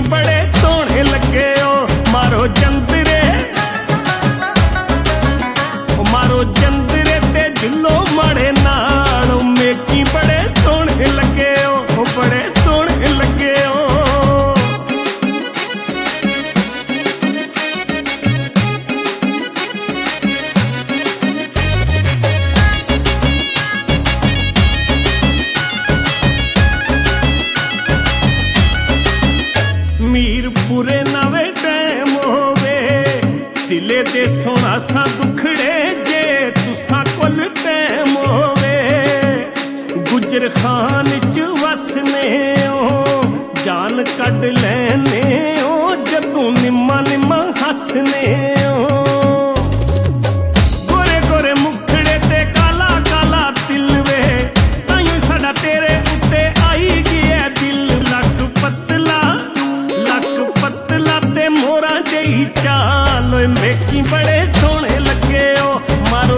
बड़े सोहने लगे ओ मारो जंदरे ते जुल्लो माड़े नाल मेकी बड़े सोहने लगे ओ बड़े सोहने लगे ओ। मीरपुरे नवे टैम होवे दिले दे सोना सा दुखड़े जे तुसा कोल टैम होवे गुजर खान च वसने ओ जान कड लैने ओ जदों निम्मा निम्मा हसने ओ गोरे गोरे मुखड़े ते काला काला तिल वे ताइयों साडा तेरे उत्ते आई गया दिल लक पतला ते मोरा जही चाल मेकी बड़े सोहने लगे ओ मारो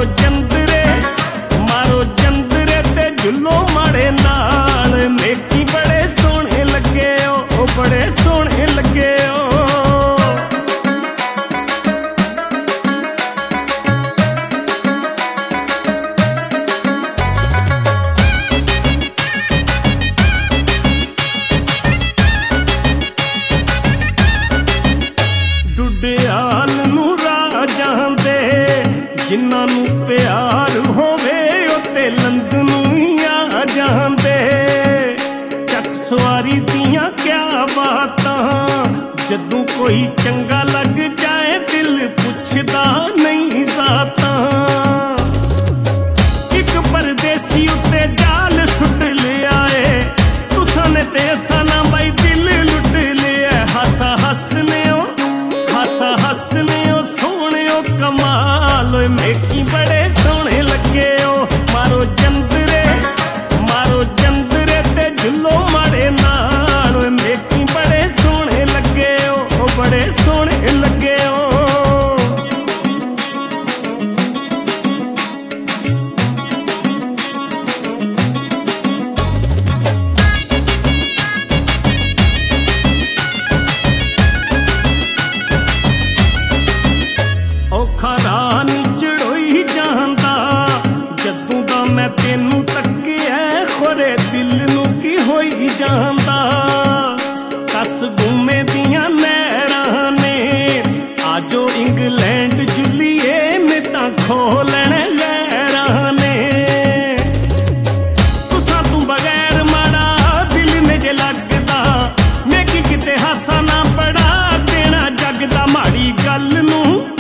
जंदरे ते जुल्लो माड़े नाल मेकी बड़े सोहने लगे ओ बड़े सोहने लगे ओ। डुडियाल नू राजां दे जिन्हां नू प्यार होवे उत्ते लंदन ही आ जांदे चक सवारी दियां क्या बातां जदों कोई चंगा लग जाए दिल पुछदा नहीं जातां इक परदेसी उत्ते जाल सुट लिया है तुसां ने ते असां ना बाई दिल लुट लिया हसा हसने सोहने कमाल मेकी बड़े सोहने लगे ओ मारो जंदरे ते जुल्लो माड़े नाल मेकी बड़े सोहने लगे ओ बड़े सोहने लगे ओ। औखा राह नी चढ़ोई जांदा जदों दा मैं तेनू तक्किया खोरे दिल नू की होई जांदा कस गुमे दियां नैरां ने आजो इंग्लैंड जुलीए ने तां खो लैणे लैरां ने तुसां तू बगैर माड़ा दिल ने जे लगदा मैं की किते हासा ना बड़ा देना जगदा माड़ी गल नू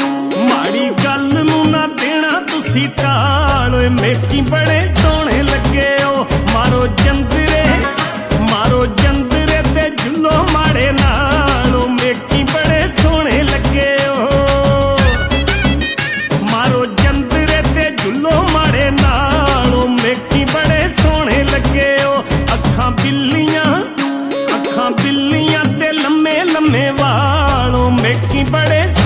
ना देना तुसी टाल मेकी बड़े सोहने लगे ओ मारो जंदरे ते जुल्लो माड़े नाल मेकी बड़े सोहने लगे ओ मारो जंदरे ते जुल्लो माड़े नाल मेकी बड़े सोहने लगे ओ। अखां बिल्लियां ते लम्मे लम्मे वाल मेकी बड़े